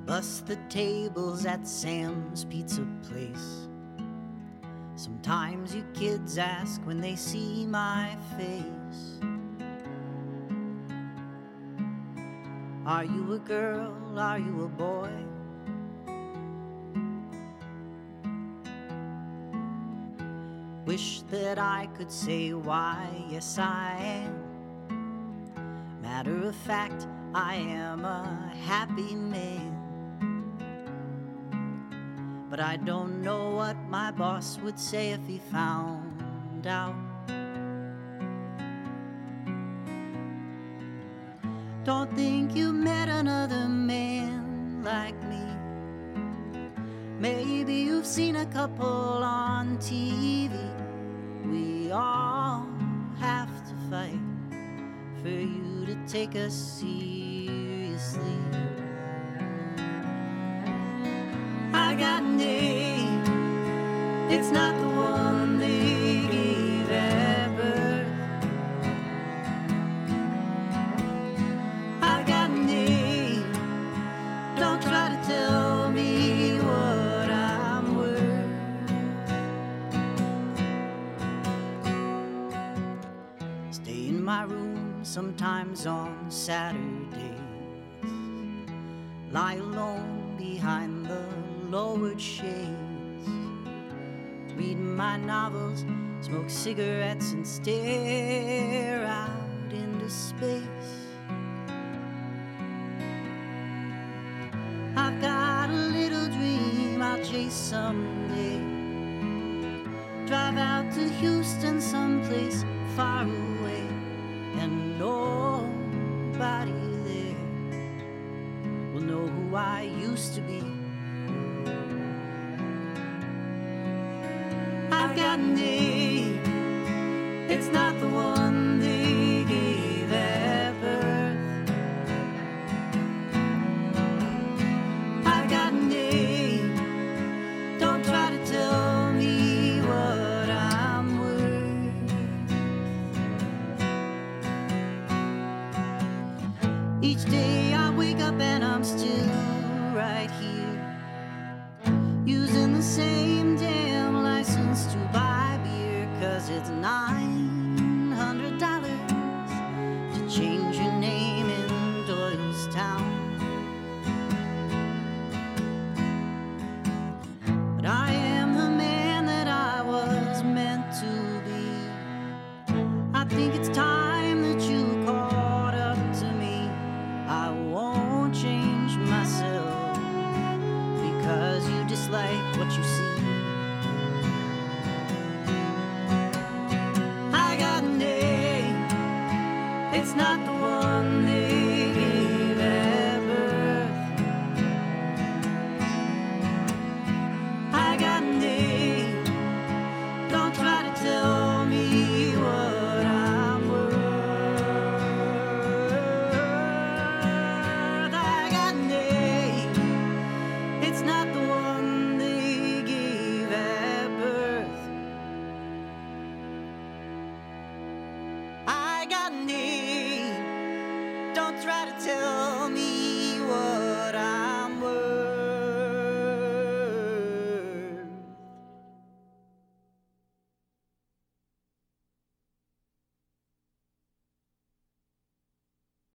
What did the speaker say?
bust the tables at Sam's Pizza Place. Sometimes you kids ask when they see my face, are you a girl, are you a boy? Wish that I could say why, yes I am. Matter of fact, I am a happy man. But I don't know what my boss would say if he found out. Don't think you met another man like me. Maybe you've seen a couple on TV. We all have to fight for you to take us seriously. I got a name, it's not the one they gave at birth. I got a name, don't try to tell me what I'm worth. Stay in my room sometimes on Saturdays, lie alone behind the lowered shades, read my novels, smoke cigarettes and stare out into space. I've got a little dream I'll chase someday, drive out to Houston someplace far away, and nobody there will know who I used to be. I've got a name, it's not the one they gave at birth. I've got a name, don't try to tell me what I'm worth. Each day I wake up and I'm still right here, using the same damn license to buy beer, 'cause it's $900 to change your name in Doylestown. But I am the man that I was meant to be. I think it's time that you caught up to me. I won't change myself because you dislike what you see. I got a name, it's not the